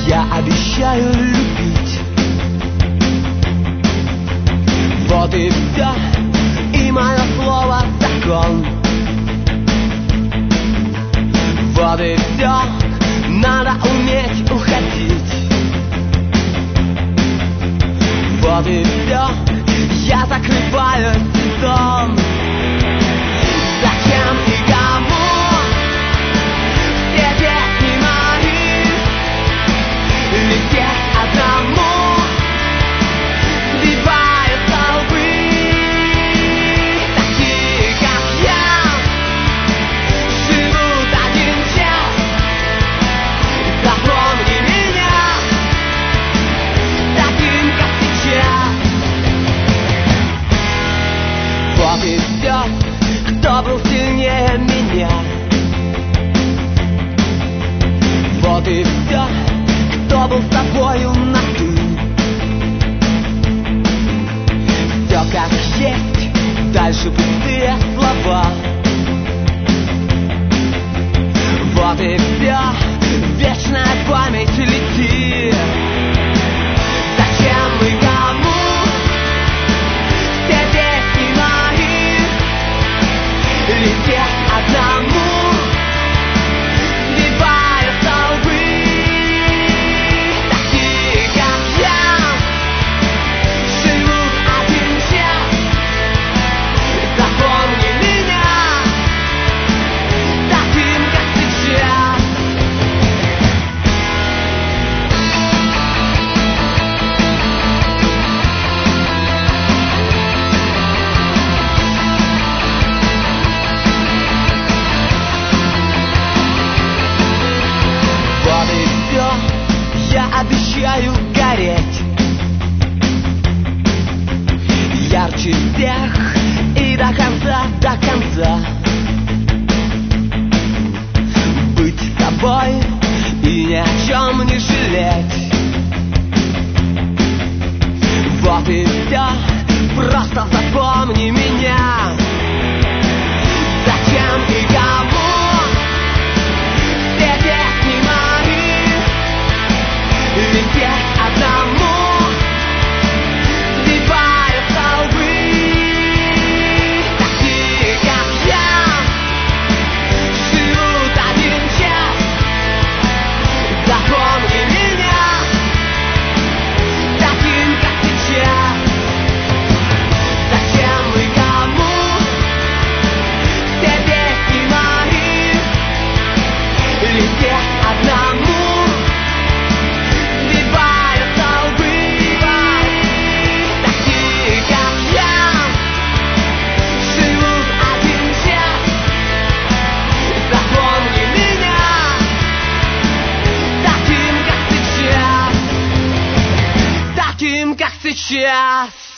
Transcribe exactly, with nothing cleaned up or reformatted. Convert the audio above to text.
Я обещаю любить. Вот и все, и мое слово закон. Вот и все, надо уметь уходить. Вот и все, я закрываю сезон. Зачем и кому все песни мои летят одному, сбивая столбы? Такие, как я, живут один час. Запомни меня таким, как сейчас. Вот и все, кто был сильнее меня. Вот и все, кто был с тобою на «ты». Все как есть, дальше пустые слова. Вот и все, вечная память лети. Зачем и кому все песни мои летят одному, сбивая столбы? Такие, как я, живут один час. Запомни меня таким, как сейчас. Вот и все, я обещаю гореть ярче всех и до конца, до конца. Быть с тобой и ни о чем не жалеть. Вот и все, просто запомни меня. Зачем и кому все песни мои летят одному, сбивая столбы? Такие, как я, живут один час. Запомни меня таким, как сейчас. Зачем и кому все песни мои летят одному, сбивая столбы? Такие, как я, живут один час. Запомни меня таким, как сейчас. Таким, как сейчас.